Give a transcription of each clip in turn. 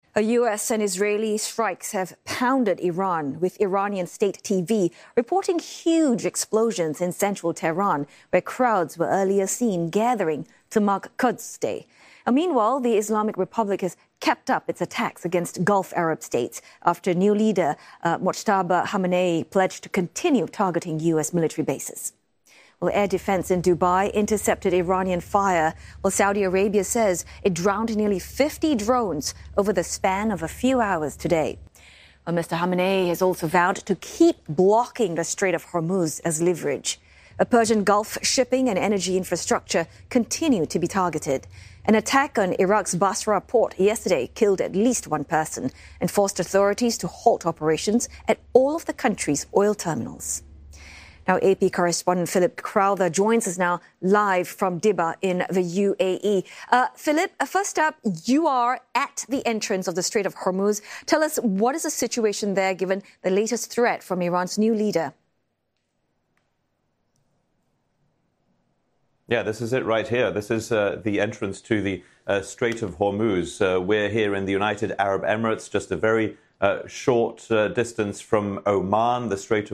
US and Israeli strikes have pounded Iran, with Iranian state TV reporting huge explosions in central Tehran, where crowds were earlier seen gathering to mark Quds Day. Meanwhile, the Islamic Republic has kept up its attacks against Gulf Arab states after new leader Mojtaba Khamenei pledged to continue targeting US military bases. Well, air defense in Dubai intercepted Iranian fire, while Saudi Arabia says it drowned nearly 50 drones over the span of a few hours today. Well, Mr. Khamenei has also vowed to keep blocking the Strait of Hormuz as leverage. A Persian Gulf shipping and energy infrastructure continue to be targeted. An attack on Iraq's Basra port yesterday killed at least one person and forced authorities to halt operations at all of the country's oil terminals. Now, AP correspondent Philip Crowther joins us now live from Dibba in the UAE. Philip, first up, you are at the entrance of the Strait of Hormuz. Tell us, what is the situation there given the latest threat from Iran's new leader? Yeah, this is it right here. This is the entrance to the Strait of Hormuz. We're here in the United Arab Emirates, just a very short distance from Oman. The Strait of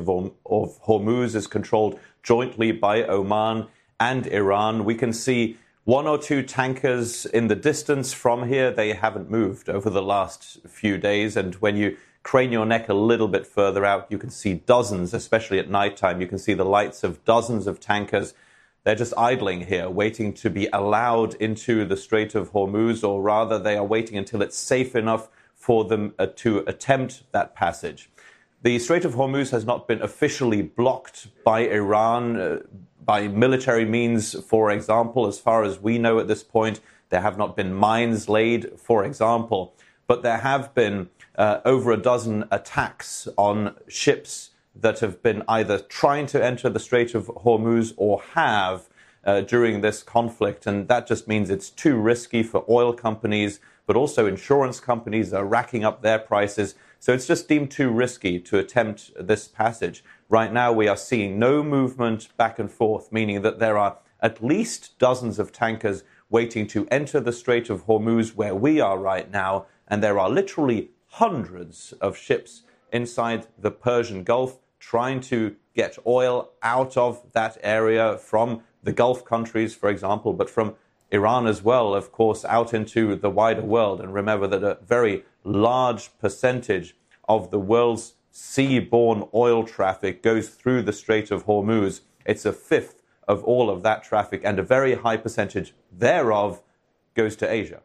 Hormuz is controlled jointly by Oman and Iran. We can see one or two tankers in the distance from here. They haven't moved over the last few days. And when you crane your neck a little bit further out, you can see dozens, especially at nighttime. You can see the lights of dozens of tankers. They're just idling here, waiting to be allowed into the Strait of Hormuz, or rather they are waiting until it's safe enough for them to attempt that passage. The Strait of Hormuz has not been officially blocked by Iran by military means, for example. As far as we know at this point, there have not been mines laid, for example. But there have been over a dozen attacks on ships that have been either trying to enter the Strait of Hormuz or have during this conflict. And that just means it's too risky for oil companies, but also insurance companies are racking up their prices. So it's just deemed too risky to attempt this passage. Right now, we are seeing no movement back and forth, meaning that there are at least dozens of tankers waiting to enter the Strait of Hormuz where we are right now. And there are literally hundreds of ships inside the Persian Gulf trying to get oil out of that area from the Gulf countries, for example, but from Iran as well, of course, out into the wider world. And remember that a very large percentage of the world's seaborne oil traffic goes through the Strait of Hormuz. It's a fifth of all of that traffic, and a very high percentage thereof goes to Asia.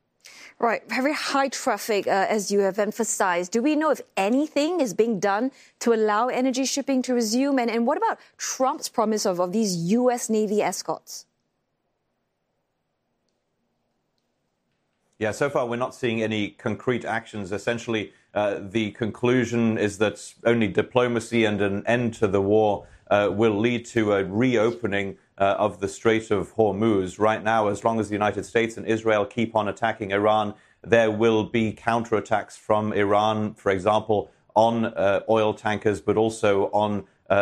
Right, very high traffic, as you have emphasized. Do we know if anything is being done to allow energy shipping to resume? And what about Trump's promise of these U.S. Navy escorts? Yeah, so far we're not seeing any concrete actions. Essentially, the conclusion is that only diplomacy and an end to the war will lead to a reopening of the Strait of Hormuz. Right now, as long as the United States and Israel keep on attacking Iran, there will be counterattacks from Iran, for example, on oil tankers, but also on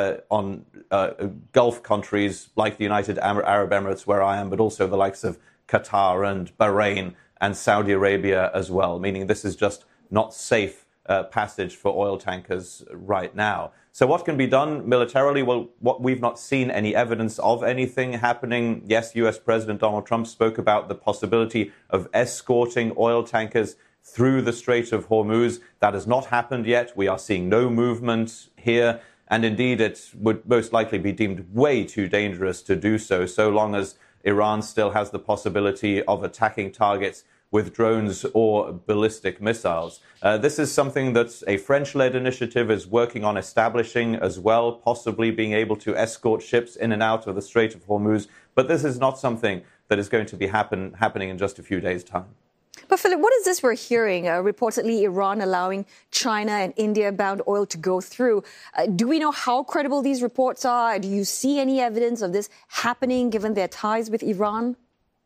Gulf countries like the United Arab Emirates, where I am, but also the likes of Qatar and Bahrain and Saudi Arabia as well, meaning this is just not safe passage for oil tankers right now. So what can be done militarily? Well, we've not seen any evidence of anything happening. Yes, U.S. President Donald Trump spoke about the possibility of escorting oil tankers through the Strait of Hormuz. That has not happened yet. We are seeing no movement here. And indeed, it would most likely be deemed way too dangerous to do so, so long as Iran still has the possibility of attacking targets with drones or ballistic missiles. This is something that a French-led initiative is working on establishing as well, possibly being able to escort ships in and out of the Strait of Hormuz. But this is not something that is going to be happening in just a few days' time. But Philip, what is this we're hearing? Reportedly, Iran allowing China and India-bound oil to go through. Do we know how credible these reports are? Do you see any evidence of this happening given their ties with Iran?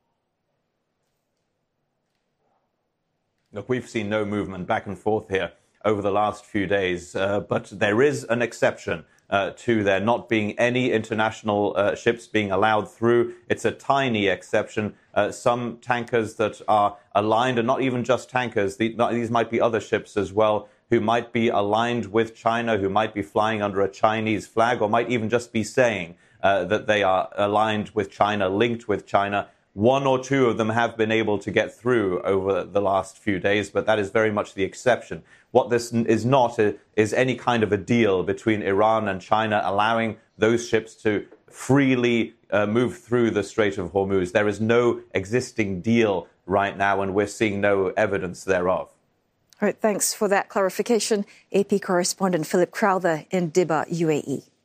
Look, we've seen no movement back and forth here over the last few days, but there is an exception to there not being any international ships being allowed through. It's a tiny exception. some tankers that are aligned, and not even just tankers. These might be other ships as well, who might be aligned with China, who might be flying under a Chinese flag, or might even just be saying that they are aligned with China, linked with China. One or two of them have been able to get through over the last few days, but that is very much the exception. What this is not is any kind of a deal between Iran and China allowing those ships to freely move through the Strait of Hormuz. There is no existing deal right now, and we're seeing no evidence thereof. All right, thanks for that clarification. AP correspondent Philip Crowther in Dibba, UAE.